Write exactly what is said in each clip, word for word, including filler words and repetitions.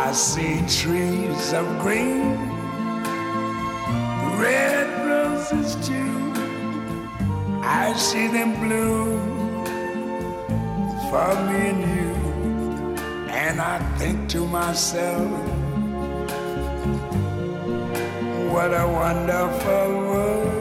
I see trees of green, red roses too. I see them bloom for me and you. And I think to myself, what a wonderful world.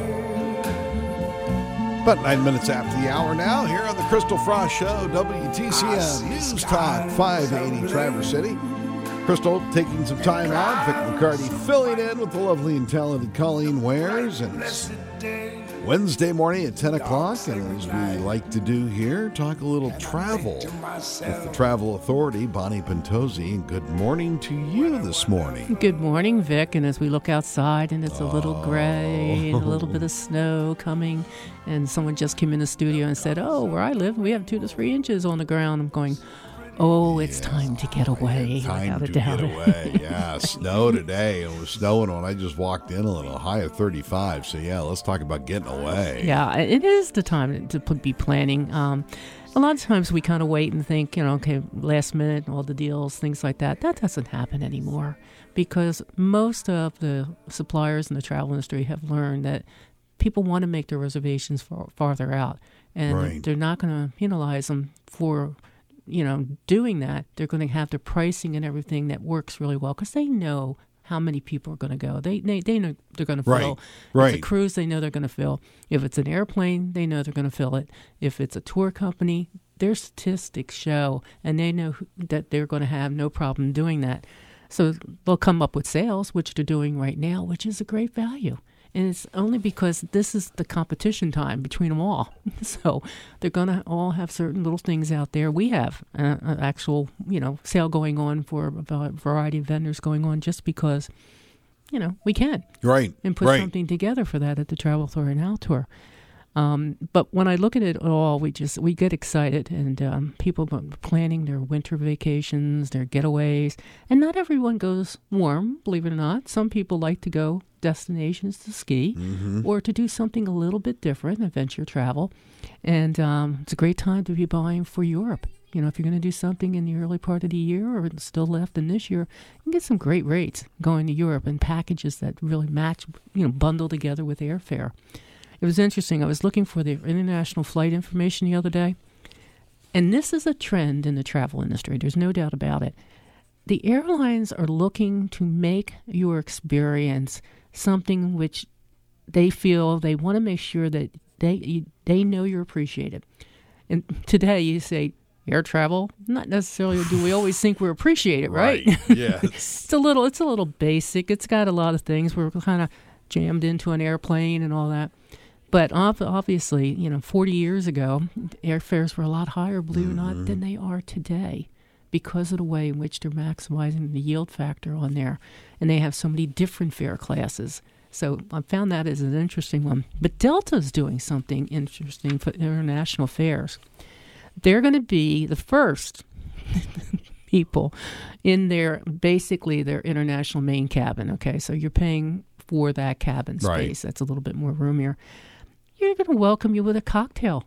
About nine minutes after the hour now, here on the Crystal Frost Show, W T C M News Talk five eighty Traverse City. Crystal taking some time out. Vic McCarty filling in with the lovely and talented Colleen Wares. And it's Wednesday morning at ten o'clock. And as we like to do here, talk a little travel with the Travel Authority, Bonnie Pentozzi. And good morning to you this morning. Good morning, Vic. And as we look outside and it's a little gray and a little bit of snow coming, and someone just came in the studio and said, oh, where I live, we have two to three inches on the ground. I'm going, oh, it's yeah, time to get away. Time to get away. Yeah, snow today. It was snowing when I just walked in a little, high of thirty-five. So, yeah, let's talk about getting away. Yeah, it is the time to be planning. Um, a lot of times we kind of wait and think, you know, okay, last minute, all the deals, things like that. That doesn't happen anymore because most of the suppliers in the travel industry have learned that people want to make their reservations far, farther out. And right. they're not going to penalize them for you know, doing that. They're going to have the pricing and everything that works really well because they know how many people are going to go. They they, they know they're going to fill. Right, right. If it's a cruise, they know they're going to fill. If it's an airplane, they know they're going to fill it. If it's a tour company, their statistics show, and they know that they're going to have no problem doing that. So they'll come up with sales, which they're doing right now, which is a great value. And it's only because this is the competition time between them all. So they're going to all have certain little things out there. We have an actual, you know, sale going on for a variety of vendors going on just because, you know, we can. Right. And put right. something together for that at the Travel Authority Now Tour. Um, but when I look at it all, we just we get excited, and um, people are planning their winter vacations, their getaways, and not everyone goes warm, believe it or not. Some people like to go destinations to ski mm-hmm. or to do something a little bit different, adventure travel, and um, it's a great time to be buying for Europe. You know, if you're going to do something in the early part of the year or still left in this year, you can get some great rates going to Europe and packages that really match, you know, bundle together with airfare. It was interesting. I was looking for the international flight information the other day, and this is a trend in the travel industry. There's no doubt about it. The airlines are looking to make your experience something which they feel they want to make sure that they you, they know you're appreciated. And today you say, air travel, not necessarily do we always think we're appreciated, right? Right. Yes. it's a little it's a little basic. It's got a lot of things. We're kind of jammed into an airplane and all that. But obviously, you know, forty years ago, airfares were a lot higher, believe it mm-hmm. or not, than they are today because of the way in which they're maximizing the yield factor on there. And they have so many different fare classes. So I found that as an interesting one. But Delta's doing something interesting for international fares. They're going to be the first people in their, basically their international main cabin, okay? So you're paying for that cabin space. Right. That's a little bit more roomier. You're going to welcome you with a cocktail.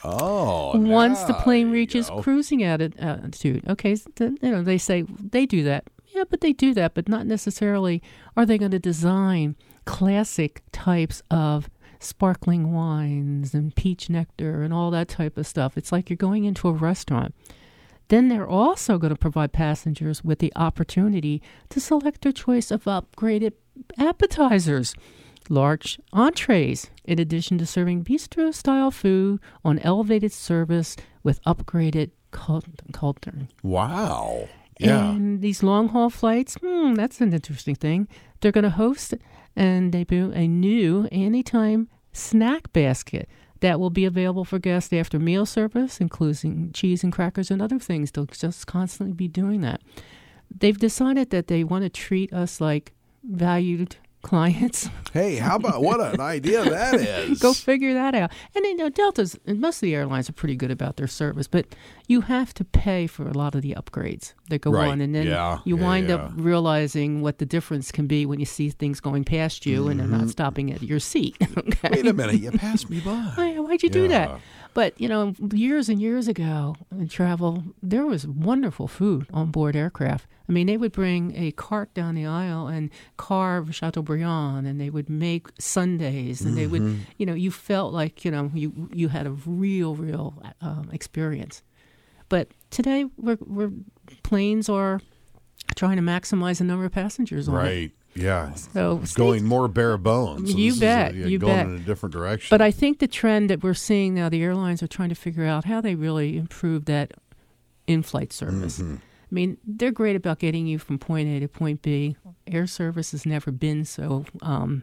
Oh, once nah, the plane reaches go. cruising altitude. Okay, so then, you know, they say they do that. Yeah, but they do that, but not necessarily are they going to design classic types of sparkling wines and peach nectar and all that type of stuff. It's like you're going into a restaurant. Then they're also going to provide passengers with the opportunity to select their choice of upgraded appetizers, large entrees, in addition to serving bistro-style food on elevated service with upgraded culture. Wow. Yeah. And these long-haul flights, hmm, that's an interesting thing. They're going to host and debut a new anytime snack basket that will be available for guests after meal service, including cheese and crackers and other things. They'll just constantly be doing that. They've decided that they want to treat us like valued clients. Hey, how about what an idea that is? Go figure that out. And you know, Delta's and most of the airlines are pretty good about their service, but you have to pay for a lot of the upgrades that go right. on, and then yeah. you yeah, wind yeah. up realizing what the difference can be when you see things going past you mm-hmm. and they're not stopping at your seat. Okay? Wait a minute, you passed me by. Why, why'd you yeah. do that? But, you know, years and years ago in travel, there was wonderful food on board aircraft. I mean, they would bring a cart down the aisle and carve Chateaubriand, and they would make sundaes, and mm-hmm. they would, you know, you felt like, you know, you you had a real, real um, experience. But today, we're, we're planes are trying to maximize the number of passengers on it. Right. Yeah. So going more bare bones. So you bet. A, yeah, you going bet. in a different direction. But I think the trend that we're seeing now, the airlines are trying to figure out how they really improve that in-flight service. Mm-hmm. I mean, they're great about getting you from point A to point B. Air service has never been so um,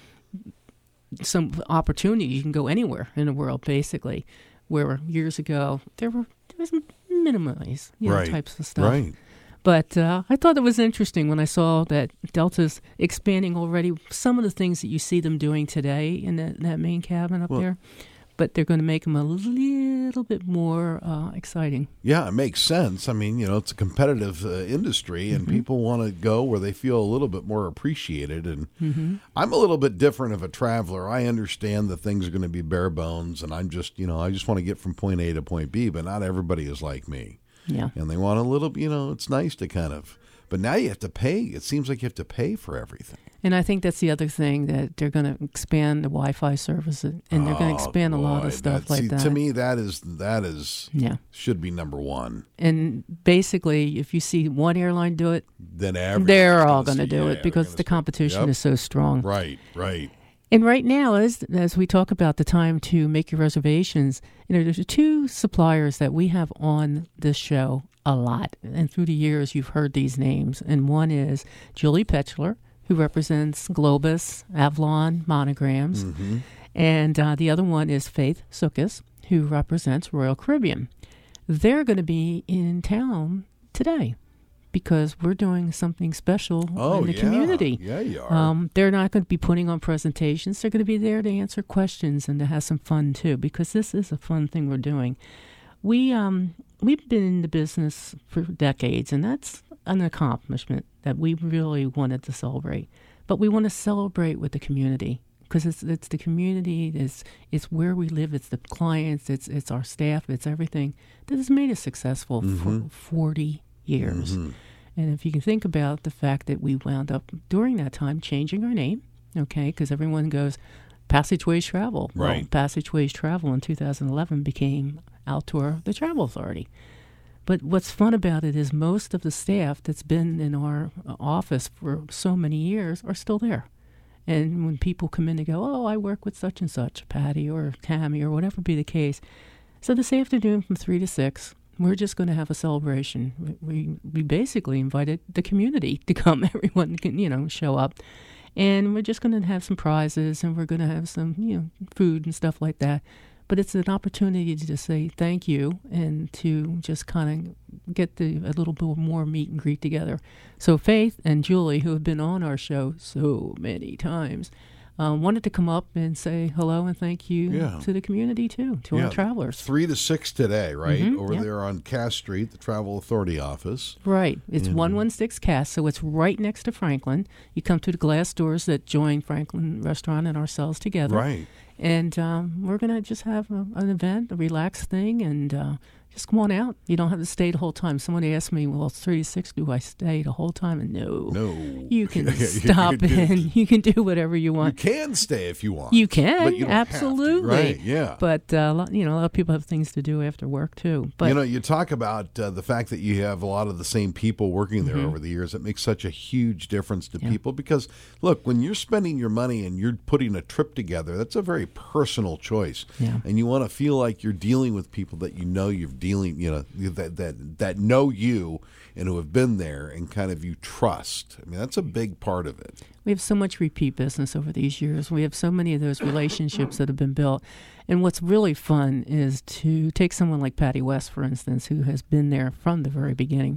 some opportunity. You can go anywhere in the world, basically. Where years ago there were there was minimized you know, right. types of stuff. Right. But uh, I thought it was interesting when I saw that Delta's expanding already some of the things that you see them doing today in that, that main cabin up well, there. But they're going to make them a little bit more uh, exciting. Yeah, it makes sense. I mean, you know, it's a competitive uh, industry, and mm-hmm. people want to go where they feel a little bit more appreciated. And mm-hmm. I'm a little bit different of a traveler. I understand that things are going to be bare bones, and I'm just, you know, I just want to get from point A to point B, but not everybody is like me. Yeah. And they want a little, you know, it's nice to kind of, but now you have to pay. It seems like you have to pay for everything. And I think that's the other thing, that they're going to expand the Wi-Fi service, and they're oh, going to expand boy, a lot of stuff that, like see, that. To me, that is, that is, yeah. should be number one. And basically, if you see one airline do it, then they're all going to do yeah, it because the competition yep. is so strong. Right, right. And right now, as as we talk about the time to make your reservations, you know, there's two suppliers that we have on this show a lot. And through the years, you've heard these names. And one is Julie Petchler, who represents Globus, Avalon, Monograms. Mm-hmm. And uh, the other one is Faith Sukas, who represents Royal Caribbean. They're going to be in town today because we're doing something special oh, in the yeah. community. Yeah, you are. Um, they're not going to be putting on presentations. They're going to be there to answer questions and to have some fun, too, because this is a fun thing we're doing. We, um, we've been in the business for decades, and that's an accomplishment that we really wanted to celebrate. But we want to celebrate with the community because it's it's the community, it's, it's where we live, it's the clients, it's it's our staff, it's everything that has made us successful mm-hmm. for forty years. Mm-hmm. And if you can think about the fact that we wound up during that time changing our name, okay, because everyone goes Passageways Travel. Right. Well, Passageways Travel in two thousand eleven became Altour, the travel authority. But what's fun about it is most of the staff that's been in our office for so many years are still there. And when people come in, they go, oh, I work with such and such, Patty or Tammy or whatever be the case. So this afternoon from three to six, we're just going to have a celebration. We we basically invited the community to come. Everyone can, you know, show up. And we're just going to have some prizes, and we're going to have some, you know, food and stuff like that. But it's an opportunity to just say thank you and to just kind of get the, a little bit more meet and greet together. So Faith and Julie, who have been on our show so many times, um, wanted to come up and say hello and thank you yeah. to the community, too, to yeah. our travelers. Three to six today, right? Mm-hmm, Over yeah. there on Cass Street, the Travel Authority office. Right. It's and, one one six Cass, so it's right next to Franklin. You come through the glass doors that join Franklin Restaurant and ourselves together. Right. And um, we're going to just have a, an event, a relaxed thing, and uh, just come on out. You don't have to stay the whole time. Someone asked me, well, it's three to six, do I stay the whole time? And no. No. You can stop and you can do whatever you want. You can stay if you want. You can, but you don't absolutely. Have to. Right, yeah. But, uh, you know, a lot of people have things to do after work, too. But you know, you talk about uh, the fact that you have a lot of the same people working there mm-hmm. over the years. It makes such a huge difference to yeah. people because, look, when you're spending your money and you're putting a trip together, that's a very personal choice. Yeah. And you want to feel like you're dealing with people that you know you're dealing, you know, that that that know you and who have been there and kind of you trust. I mean, that's a big part of it. We have so much repeat business over these years. We have so many of those relationships that have been built. And what's really fun is to take someone like Patty West, for instance, who has been there from the very beginning.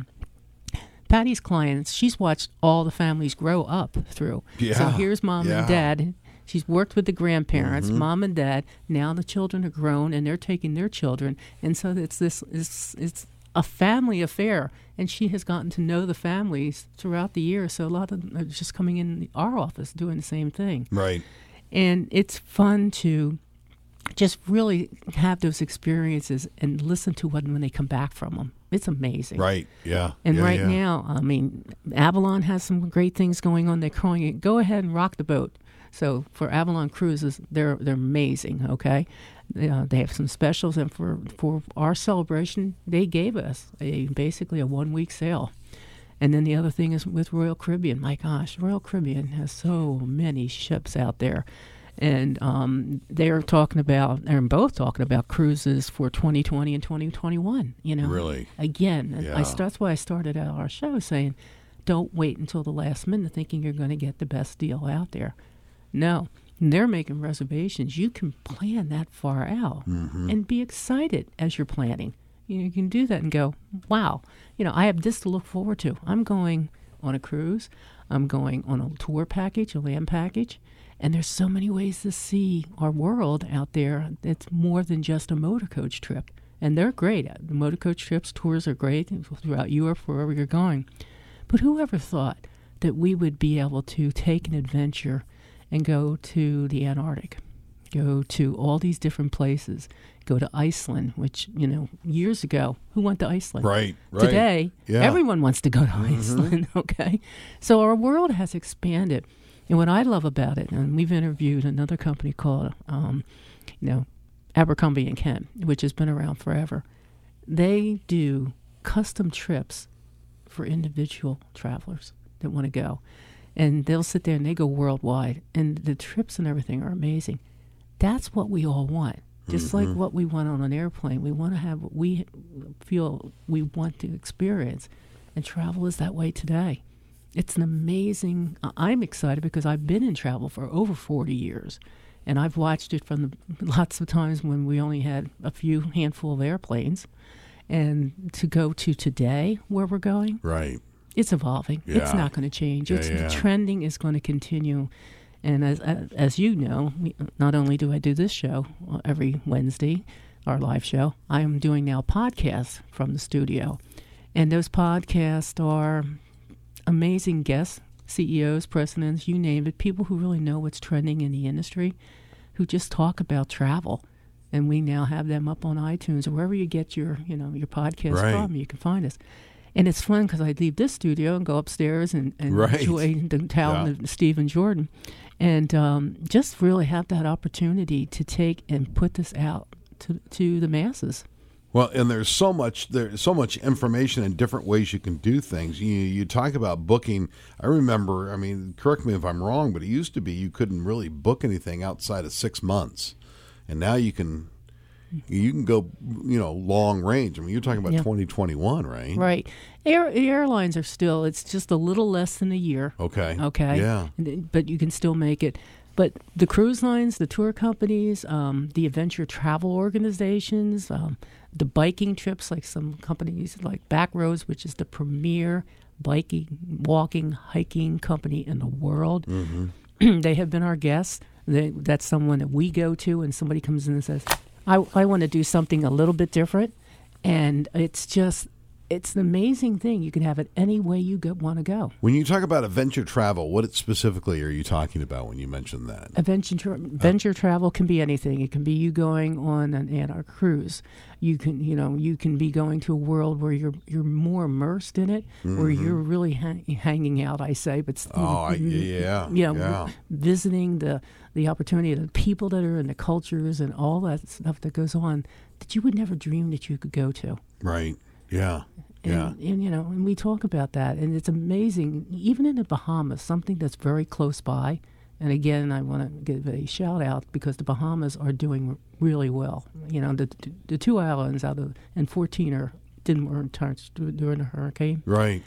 Patty's clients, she's watched all the families grow up through. Yeah. So here's mom yeah. and dad. She's worked with the grandparents, mm-hmm. mom and dad. Now the children are grown, and they're taking their children. And so it's this it's, it's a family affair. And she has gotten to know the families throughout the year. So a lot of them are just coming in our office doing the same thing. Right. And it's fun to just really have those experiences and listen to what when they come back from them. It's amazing. Right, yeah. And yeah, right yeah. now, I mean, Avalon has some great things going on. They're calling it, go ahead and rock the boat. So for Avalon Cruises, they're they're amazing, okay? Uh, they have some specials, and for, for our celebration, they gave us a basically a one-week sale. And then the other thing is with Royal Caribbean. My gosh, Royal Caribbean has so many ships out there. And um, they're talking about, they're both talking about cruises for twenty twenty and twenty twenty-one, you know. Really? Again, and Yeah. I, that's why I started out our show saying, don't wait until the last minute thinking you're going to get the best deal out there. No, they're making reservations. You can plan that far out Mm-hmm. and be excited as you're planning. You know, you can do that and go, wow, you know, I have this to look forward to. I'm going on a cruise. I'm going on a tour package, a land package. And there's so many ways to see our world out there. It's more than just a motor coach trip. And they're great. The motor coach trips, tours are great throughout Europe, wherever you're going. But whoever thought that we would be able to take an adventure and go to the Antarctic, go to all these different places, go to Iceland, which, you know, years ago, who went to Iceland? Right, right. Today, Yeah. everyone wants to go to Mm-hmm. Iceland, okay? So our world has expanded. And what I love about it, and we've interviewed another company called, um, you know, Abercrombie and Kent, which has been around forever. They do custom trips for individual travelers that want to go. And they'll sit there and they go worldwide. And the trips and everything are amazing. That's what we all want. Just Mm-hmm. like what we want on an airplane. We want to have what we feel we want to experience. And travel is that way today. It's an amazing, I'm excited because I've been in travel for over forty years. And I've watched it from the lots of times when we only had a few handful of airplanes. And to go to today, where we're going, Right. it's evolving. It's Yeah. not going to change. Yeah, It's, yeah. The trending is going to continue. And as as you know, we, not only do I do this show every Wednesday, our live show, I am doing now podcasts from the studio. And those podcasts are amazing guests, C E Os, presidents, you name it, people who really know what's trending in the industry, who just talk about travel. And we now have them up on iTunes or wherever you get your, you know, your podcast Right. from. You can find us. And it's fun because I leave this studio and go upstairs and, and Right. enjoy the talent Yeah. of Steve and Jordan. And um, just really have that opportunity to take and put this out to, to the masses. Well, and there's so much there's so much information and different ways you can do things. You you talk about booking. I remember, I mean, correct me if I'm wrong, but it used to be you couldn't really book anything outside of six months, and now you can you can go, you know, long range. I mean, you're talking about Yeah. twenty twenty-one, right? Right. Air, airlines are still, it's just a little less than a year. Okay. Okay. Yeah. And- But you can still make it. But the cruise lines, the tour companies, um, the adventure travel organizations, um, the biking trips, like some companies like Backroads, which is the premier biking, walking, hiking company in the world. Mm-hmm. They have been our guests. They, that's someone that we go to, and somebody comes in and says, I, I want to do something a little bit different. And it's just, it's an amazing thing. You can have it any way you go, want to go. When you talk about adventure travel, what specifically are you talking about when you mention that? Adventure, tra- adventure travel can be anything. It can be you going on an Antarctic cruise. You can, you know, you can be going to a world where you're you're more immersed in it, where you're really ha- hanging out. I say, but still, Oh, I, yeah, you know, yeah. visiting the the opportunity of the people that are in the cultures and all that stuff that goes on that you would never dream that you could go to. Right. Yeah. And, Yeah. and you know, and we talk about that, and it's amazing. Even in the Bahamas, something that's very close by. And again, I want to give a shout out because the Bahamas are doing really well. You know, the the two islands out of and fourteen are didn't weren't touched during the hurricane. Right.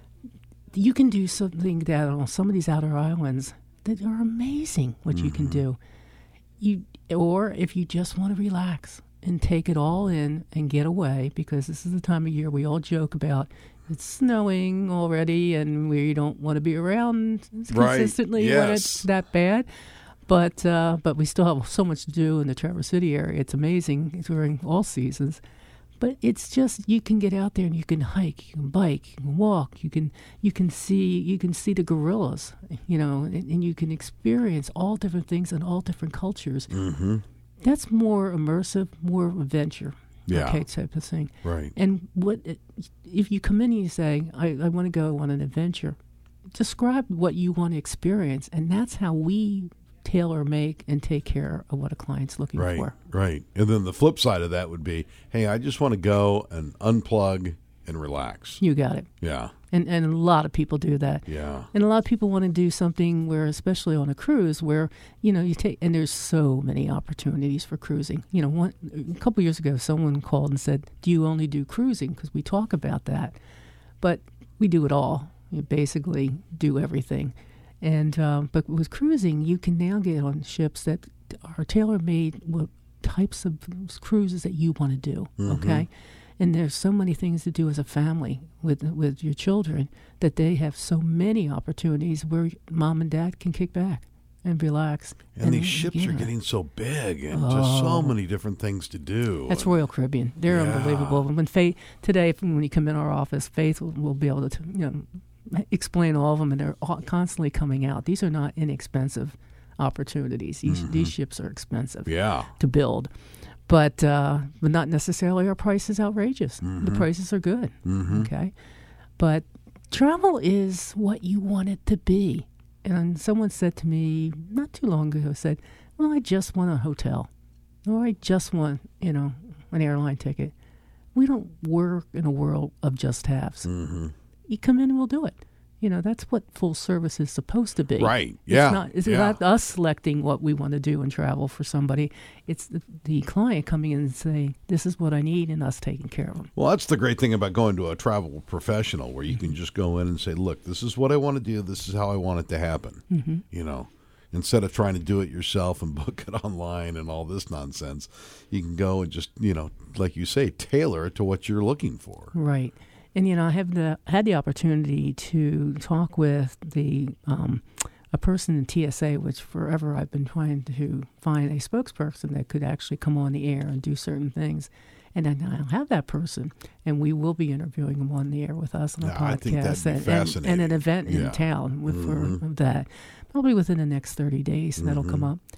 You can do something that on some of these outer islands that are amazing. What you can do, you or if you just want to relax and take it all in and get away, because this is the time of year we all joke about it's snowing already and we don't want to be around Right. consistently when Yes. it's that bad. But uh, but we still have so much to do in the Traverse City area. It's amazing during all seasons. But it's just you can get out there and you can hike, you can bike, you can walk, you can you can see you can see the gorillas, you know, and, and you can experience all different things and all different cultures. Mm-hmm. That's more immersive, more adventure. Yeah. Okay, type of thing. Right. And what if you come in and you say, I, I want to go on an adventure, describe what you want to experience, and that's how we tailor make and take care of what a client's looking right, for. Right. And then the flip side of that would be, hey, I just want to go and unplug and relax. You got it. Yeah. And and a lot of people do that. Yeah. And a lot of people want to do something where, especially on a cruise, where, you know, you take, and there's so many opportunities for cruising. You know, one, a couple years ago, someone called and said, do you only do cruising? Because we talk about that. But we do it all. You basically do everything. And um, but with cruising, you can now get on ships that are tailor-made with types of cruises that you want to do, Mm-hmm. okay? And there's so many things to do as a family with with your children that they have so many opportunities where mom and dad can kick back and relax. And, and these ships yeah. are getting so big and oh. just so many different things to do. That's and, Royal Caribbean. They're yeah. unbelievable. When Faith today, when you come in our office, Faith will, will be able to, you know, explain all of them, and they're all constantly coming out. These are not inexpensive opportunities. These, mm-hmm. these ships are expensive yeah. to build. But uh, but not necessarily our price is outrageous. Mm-hmm. The prices are good, mm-hmm. okay? But travel is what you want it to be. And someone said to me not too long ago, said, well, I just want a hotel. Or I just want, you know, an airline ticket. We don't work in a world of just haves. Mm-hmm. You come in and we'll do it. You know, that's what full service is supposed to be. Right, yeah. It's not, it's yeah. not us selecting what we want to do in travel for somebody. It's the, the client coming in and saying, this is what I need, and us taking care of them. Well, that's the great thing about going to a travel professional, where you can just go in and say, look, this is what I want to do. This is how I want it to happen, mm-hmm. you know. Instead of trying to do it yourself and book it online and all this nonsense, you can go and just, you know, like you say, tailor it to what you're looking for. Right. And, you know, I have the, had the opportunity to talk with the um, a person in T S A, which forever I've been trying to find a spokesperson that could actually come on the air and do certain things. And then I'll have that person, and we will be interviewing them on the air with us on a Yeah, podcast I think that'd be and, fascinating. and, and an event Yeah. in town with, Mm-hmm. for that, probably within the next thirty days, and that'll Mm-hmm. come up.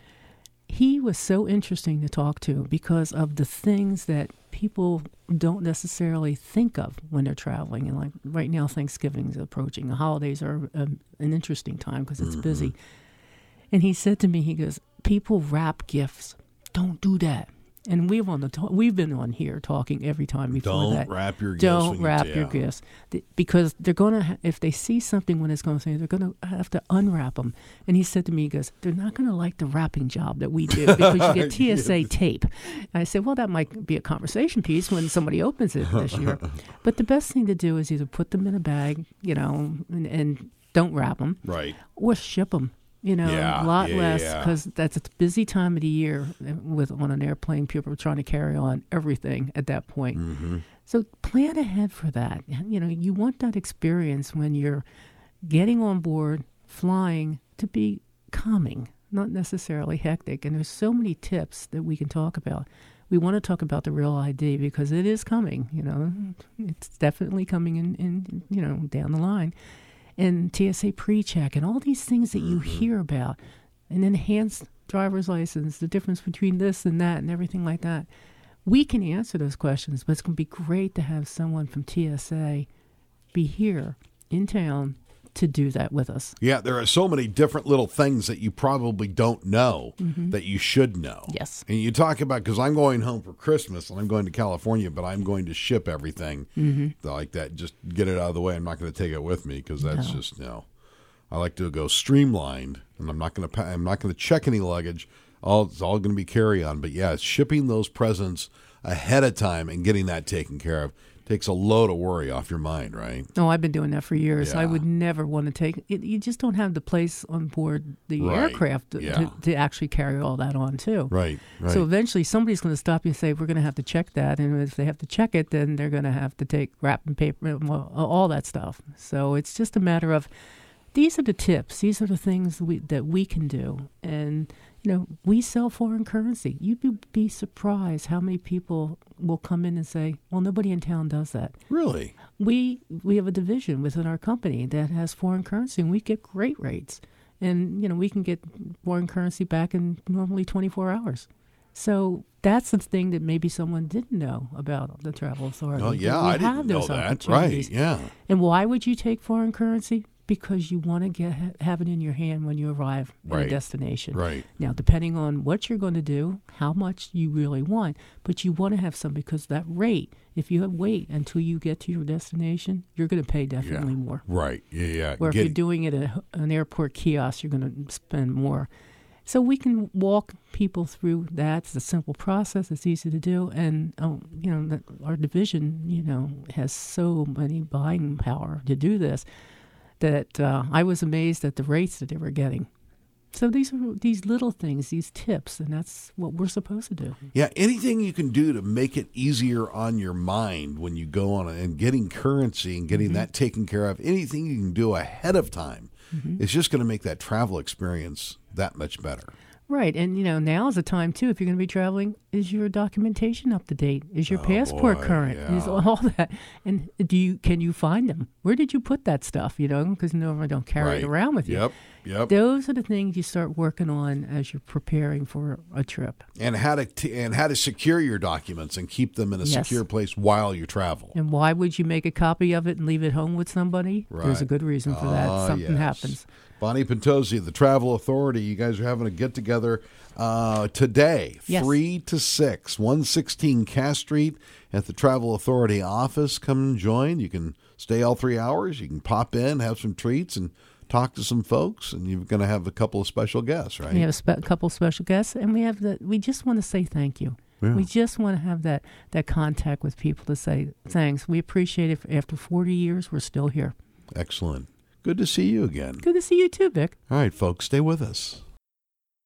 He was so interesting to talk to because of the things that people don't necessarily think of when they're traveling. And like right now, Thanksgiving is approaching. The holidays are um, an interesting time because it's mm-hmm. busy. And he said to me, he goes, people wrap gifts. Don't do that. And we've on the ta- we've been on here talking every time before Don't that. wrap your gifts. Don't when you- wrap yeah. your gifts Th- because they're going to ha- if they see something when it's going to say they're going to have to unwrap them. And he said to me, he goes, they're not going to like the wrapping job that we do because you get T S A tape. And I said, well, that might be a conversation piece when somebody opens it this year. But the best thing to do is either put them in a bag, you know, and, and don't wrap them, Right. or ship them. You know, Yeah, a lot yeah, less yeah. because that's a busy time of the year with on an airplane. People are trying to carry on everything at that point. Mm-hmm. So plan ahead for that. You know, you want that experience when you're getting on board, flying, to be calming, not necessarily hectic. And there's so many tips that we can talk about. We want to talk about the Real I D because it is coming. You know, it's definitely coming in, in you know, down the line. And T S A pre-check and all these things that you Mm-hmm. hear about, an enhanced driver's license, the difference between this and that and everything like that. We can answer those questions, but it's going to be great to have someone from T S A be here in town to do that with us. Yeah, there are so many different little things that you probably don't know Mm-hmm. that you should know. Yes. And you talk about, because I'm going home for Christmas and I'm going to California, but I'm going to ship everything Mm-hmm. like that. Just get it out of the way. I'm not going to take it with me because that's No. just, you know, I like to go streamlined, and I'm not going to I'm not going to check any luggage. All it's all going to be carry on. But yeah, shipping those presents ahead of time and getting that taken care of takes a load of worry off your mind, right? Oh, I've been doing that for years. I Yeah. would never want to take it. You just don't have the place on board the Right. aircraft to, Yeah. to, to actually carry all that on, too. Right, right. So eventually somebody's going to stop you and say, we're going to have to check that. And if they have to check it, then they're going to have to take wrapping paper, well, all that stuff. So it's just a matter of, these are the tips. These are the things we, that we can do. And, you know, we sell foreign currency. You'd be, be surprised how many people will come in and say, well, nobody in town does that. Really? We we have a division within our company that has foreign currency, and we get great rates. And, you know, we can get foreign currency back in normally twenty-four hours. So that's the thing that maybe someone didn't know about the travel authority. Oh, yeah, that we I didn't have know those that. Right, opportunities. yeah. And why would you take foreign currency? Because you want to get have it in your hand when you arrive at Right. a destination. Right. Now, depending on what you're going to do, how much you really want, but you want to have some because that rate, if you wait until you get to your destination, you're going to pay definitely Yeah. more. Right. Yeah, yeah. Or if Get- you're doing it at a, an airport kiosk, you're going to spend more. So we can walk people through that. It's a simple process. It's easy to do. And, um, you know, the, our division, you know, has so many buying power to do this that uh, I was amazed at the rates that they were getting. So these are these little things, these tips, and that's what we're supposed to do. Yeah, anything you can do to make it easier on your mind when you go on and getting currency and getting Mm-hmm. that taken care of, anything you can do ahead of time, Mm-hmm. it's just going to make that travel experience that much better. Right, and you know now is the time too. If you're going to be traveling, is your documentation up to date? Is your Oh, passport boy, current? Is yeah. all that? And do you can you find them? Where did you put that stuff? You know, because normally don't carry Right. it around with you. Yep, yep. Those are the things you start working on as you're preparing for a trip. And how to t- and how to secure your documents and keep them in a Yes. secure place while you travel. And why would you make a copy of it and leave it home with somebody? There's a Right. good reason for that. Ah, Something yes. happens. Bonnie Pentozzi, the Travel Authority, you guys are having a get-together uh, today, Yes. three to six, one sixteen Cass Street at the Travel Authority office. Come and join. You can stay all three hours. You can pop in, have some treats, and talk to some folks. And you're going to have a couple of special guests, right? We have a spe- couple special guests, and we have the. We just want to say thank you. Yeah. We just want to have that that contact with people to say thanks. We appreciate it. After forty years, we're still here. Excellent. Good to see you again. Good to see you too, Vic. All right, folks, stay with us.